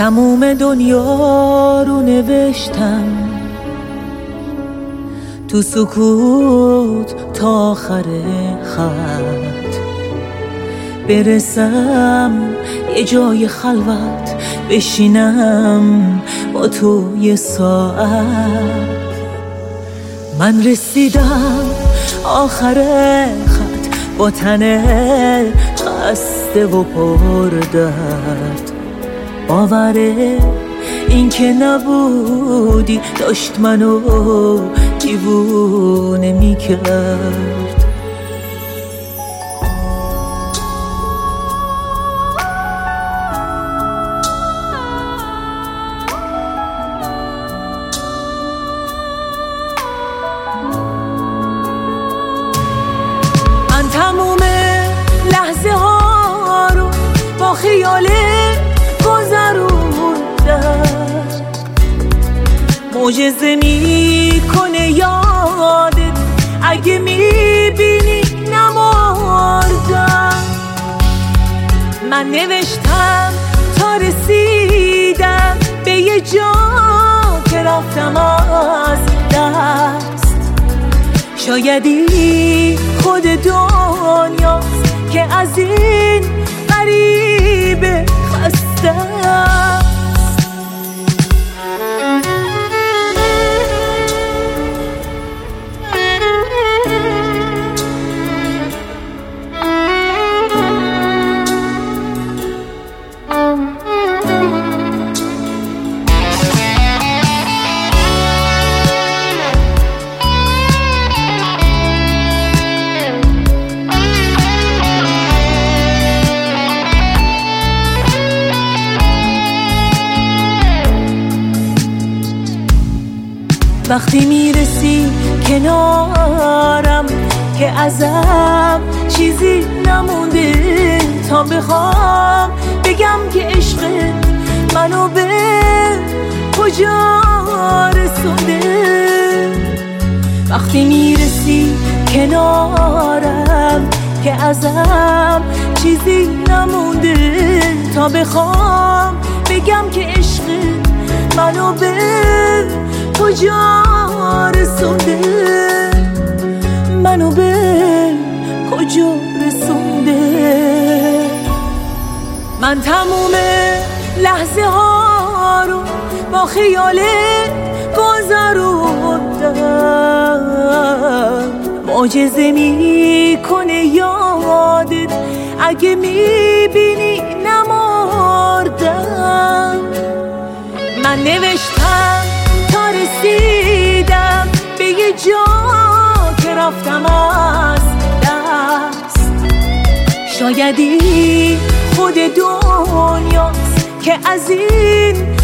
تموم دنیا رو نوشتم تو سکوت تا آخر خط، برسم یه جای خلوت بشینم با تو یه ساعت. من رسیدم آخر خط با تن خسته و پردرد، باوره این که نبودی داشت منو دیوونه میکرد. من تموم لحظه ها رو با خیال گذروندم، معجزه میکنه یادت اگه میبینی نمردم. من نوشتم تا رسیدم به یه جا که رفتم از دست، شایدی خود دنیاست که از این غریبه خسته است. وقتی میرسی کنارم که ازم چیزی نمونده تا بخوام بگم که عشق منو به کجا رسونده. وقتی میرسی کنارم که ازم چیزی نمونده تا بخوام بگم که عشق منو به کجا رسونده، منو به کجا رسونده. من تموم لحظه ها رو با خیال گذروندم، معجزه میکنه یادت اگه میبینی نمردم. من نوشتم تا رسیدم به یه جا که رفتم از دست، شایدی خود دنیاست که از این